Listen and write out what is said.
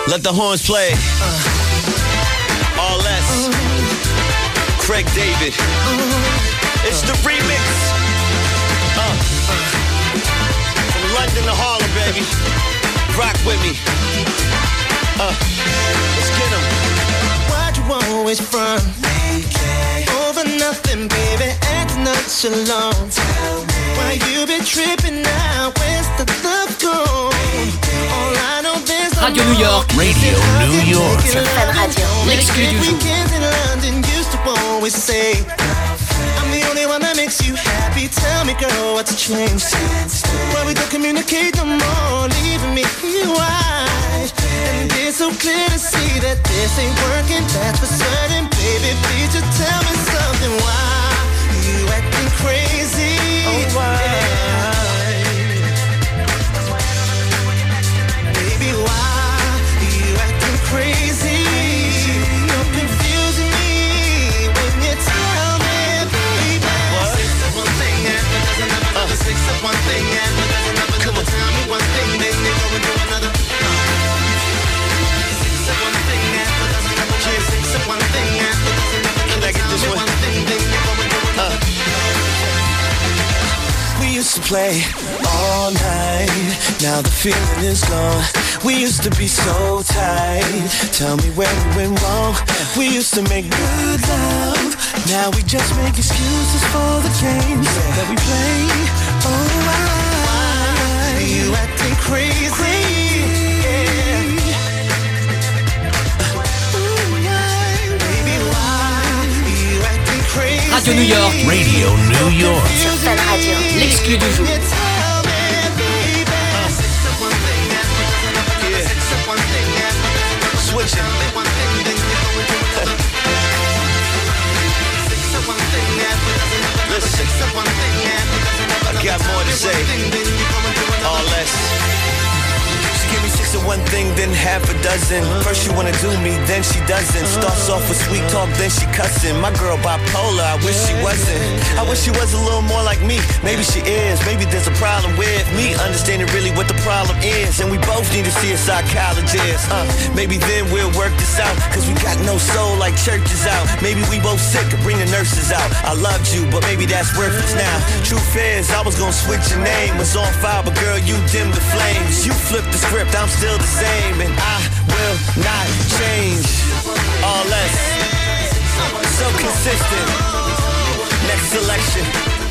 Let the horns play. All less. Craig David. It's the remix. From London to Harlem, baby. Rock with me. Let's get 'em. Why'd you always front? Over nothing, baby, acting nonchalant. Why you be tripping now? Where's the love gone? All I know there's Radio New York. Radio New York. Sur Fun Radio. L'exclu du jour. Weekends in London used to always say I'm the only one that makes you happy. Tell me, girl, what's changed? Why we don't communicate no more, leaving me here wide. And it's so clear to see that this ain't working, that's for certain. Baby, please just tell me something. Why you acting crazy? Oh, why? Baby, why you acting crazy? You're confusing me when you tell me, baby. Six of one thing after there's another. Six of one thing after there's another. Come on, tell me one thing, then you go and do another. Six of one thing after there's another. Six of one thing after there's another. Can I get this one? One thing, then you go and do another. We used to play all night. Now the feeling is gone. We used to be so tight. Tell me where we went wrong. We used to make good love. Now we just make excuses for the games that we play. Oh, why You acting crazy? Baby, why you acting crazy? Radio New York. Radio New York. Sur Fun Radio. L'exclu du jour. switching? Listen, I got more to say. All less. She give me six of one thing, then half a dozen. First she wanna do me, then she doesn't. Starts off with sweet talk, then she cussing. My girl bipolar, I wish she wasn't. I wish she was a little more like me. Maybe she is, maybe there's a problem with me understanding really what the problem is. And we both need to see a psychologist. Maybe then we'll work this out, cause we got no soul like churches out. Maybe we both sick, bring the nurses out. I loved you, but maybe that's worthless now. Truth is, I was gonna switch your name. Was on fire, but girl, you dimmed the flames. You flipped the script, I'm still the same. And I will not change. All less. So consistent. Next selection.